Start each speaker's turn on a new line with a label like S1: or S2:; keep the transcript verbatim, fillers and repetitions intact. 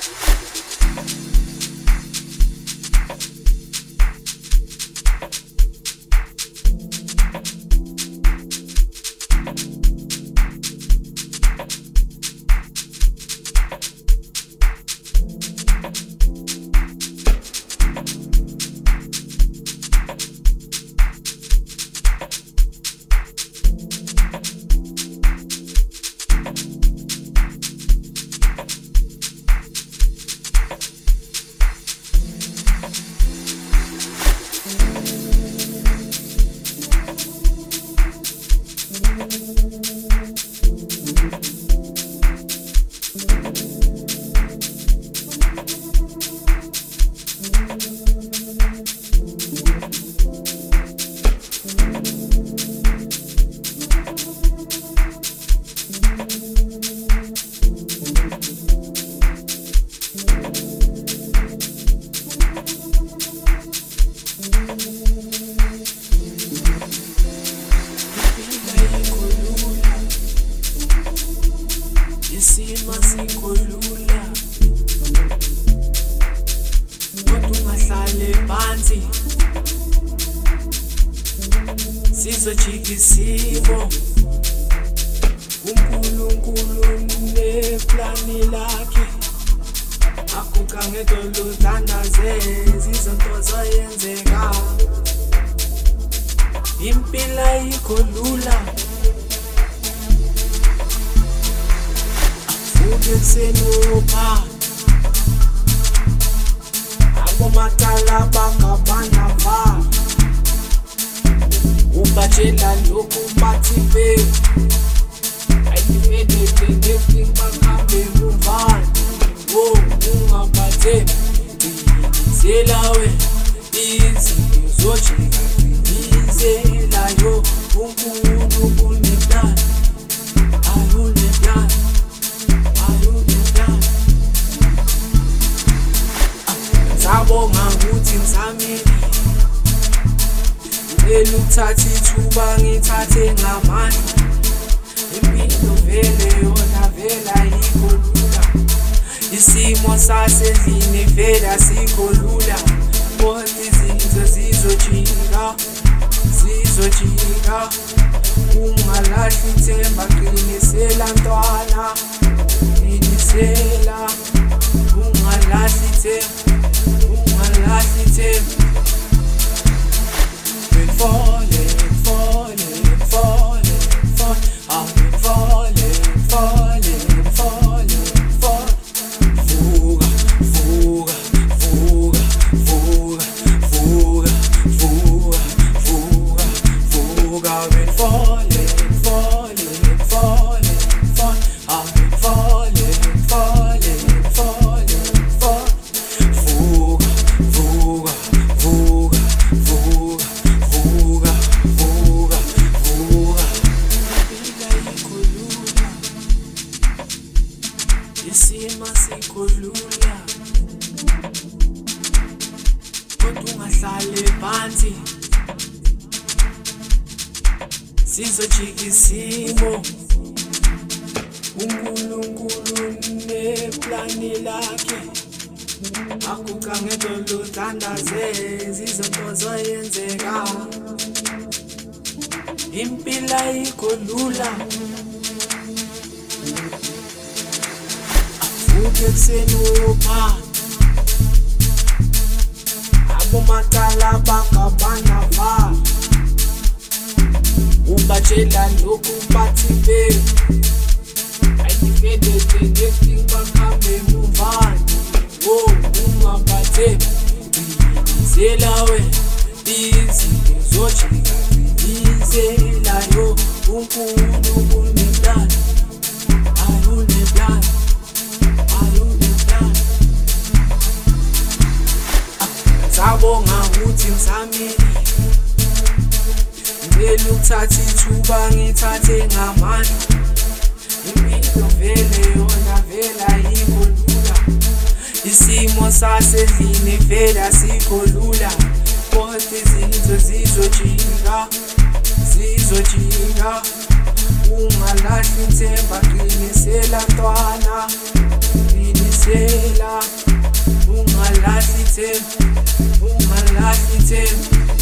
S1: Sizojikisimo uNkulunkulu neplani lakhe akukange doluthandaze izinto zoyenzeka impila ikolula afuke senupha abomakala bangabana ba ubatshela lokhu bathibe ayifedeke ngethi bakhambe muvani wo ungabathe izelawe izinto zojika izelayo uNkulunkulu kuneplan ayuneplan ayuneplan sabonga ukuthi ngisamile eluthathi ithuba ngithathe ngamandla impilo vele yona vela ayikho lula isimo sasendlini vele asikho lula kodwa izinto zizojika zizojika ungalahli ithemba qinisela ntwana qinisela ungalahli ithemba ungalahli ithemba falling, falling, falling, falling, I've been falling, falling, falling, falling. Fuga, fuga, fuga, fuga, fuga, fuga, fuga, fuga. I've been falling, falling, falling, falling. I've been falling, falling, falling, falling. Fuga, fuga, fuga, fuga. Fuga, fuga, fuga. Impila ikolula isima sikolula kodwa ungahlali phansi sizojikisimo uNkulunkulu neplani lakhe akukange doluthandaze izinto zoyenzeka impila ikolula afuke senupha abomakala bangabana ba ubatshela lokhu bathibe ayifedeke ngethi bakhambe muvani wo ungabathe izelawe izinto zojika izelayo uNkulunkulu kuneplan ayuneplan ayuneplan sabonga ukuthi ngisamile eluthathi ithuba ngithathe ngamandla impilo vele yona vela ayikho lula isimo sasendlini vele asikho lula kodwa izinto zizojika zizojika ungalahli ithemba qinisela ntwana qinisela ungaphindisela ungalahli ithemba ungalahli ithemba